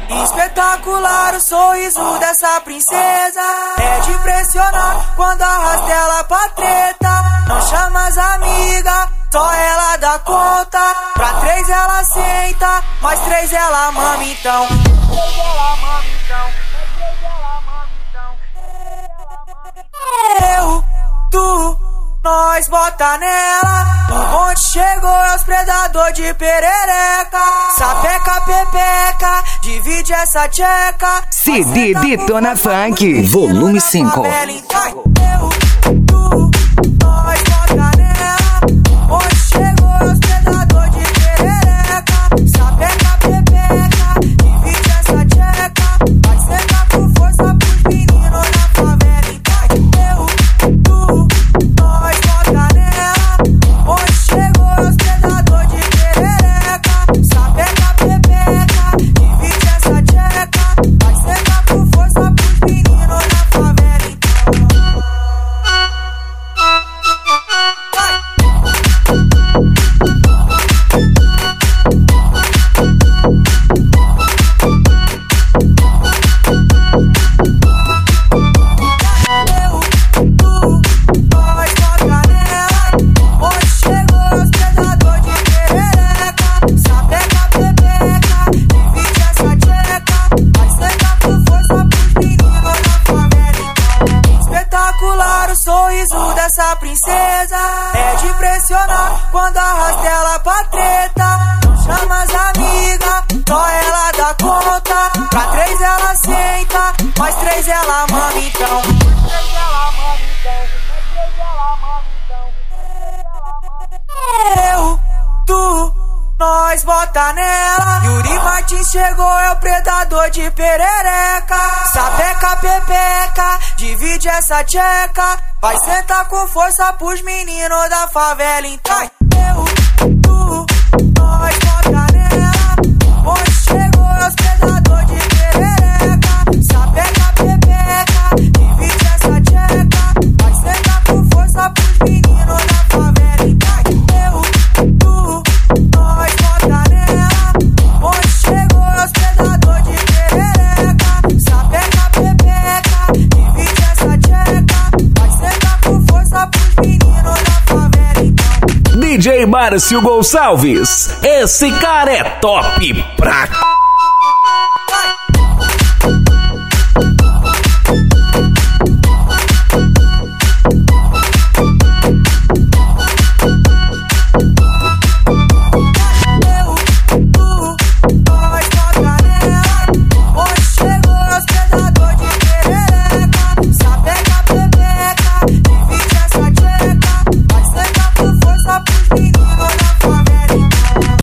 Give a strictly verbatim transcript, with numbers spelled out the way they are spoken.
Espetacular o sorriso dessa princesa. É de impressionar quando arrasta ela pra treta. Não chama as amigas, só ela dá conta. Pra três ela senta, mais três ela mama então. Três ela mama então. Três ela mama então. Eu, tu, nós bota nela. O bonde chegou, é os predador de perereca. Sapeca, pepeca, divide essa tcheca. C D Detona Funk, volume cinco. Eu, tu, nós bota nela. O bonde chegou, é os predador de perereca. Sapeca, pepeca, divide essa tcheca. Vai sentar com força pros meninos na favela. Eu, tu, nós bota nela. Onde chegou os predador de perereca. Sapeca, pepeca, divide essa tcheca. Vai sentar com força pros meninos na favela então. Dessa princesa é de impressionar quando arrasta ela pra treta. Não chama as amigas, só ela dá conta. Pra três ela senta, mais três ela mama então. Três ela mama então. Três ela mama então. Eu, tu, nós bota nela. Yuri Martins chegou, é o predador de perereca. Sapeca, pepeca, divide essa tcheca. Vai sentar com força pros meninos da favela então. Eu, tu, nós bota nela. Onde chegou é os predador de perereca. Sapeca, pepeca, divide essa tcheca. Vai sentar com força pros meninos da favela então. Eu, tu, nós bota nela. Onde chegou é os predador de perereca. Sapeca, pepeca, divide essa tcheca. Vai sentar com força pros meninos da favela então. D J Márcio Gonçalves, esse cara é top pra